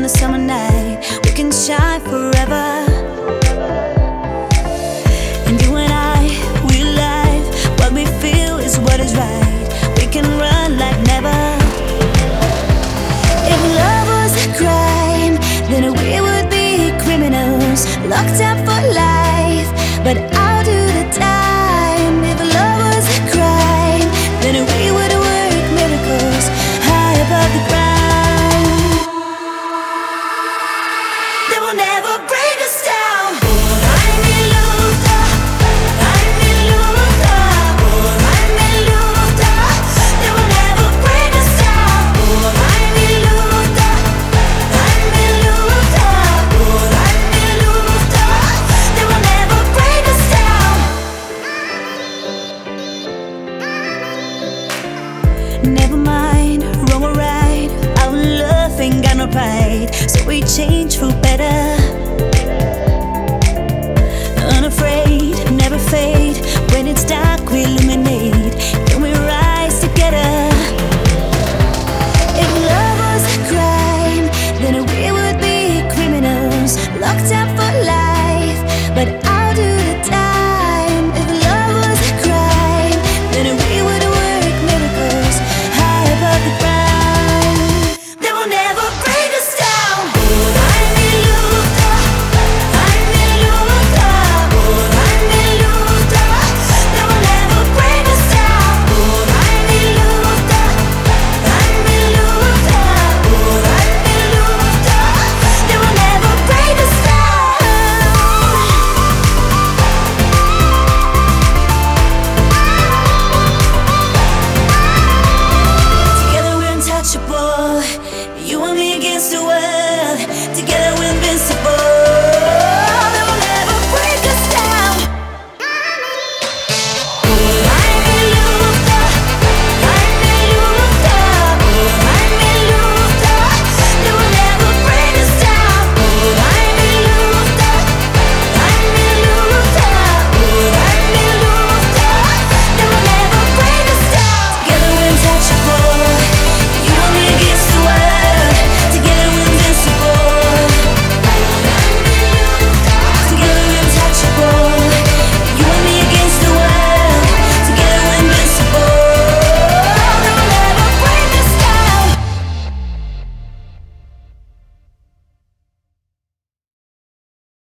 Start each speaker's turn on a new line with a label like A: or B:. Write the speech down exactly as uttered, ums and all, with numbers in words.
A: a summer night, we can shine forever. And you and I, we live, what we feel is what is right. We can run like never. If love was a crime, then we would be criminals, locked up for life, but I'll do the time. If love was a crime, then we would work miracles high above the ground. They will never break us down. I'm in Luther, I'm in Luther, I'm in Luther. They will never break us down. I'm in Luther, I'm in Luther, I'm in Luther. They will never break us down. Never mind, wrong or right, our love ain't got no pride, so we change for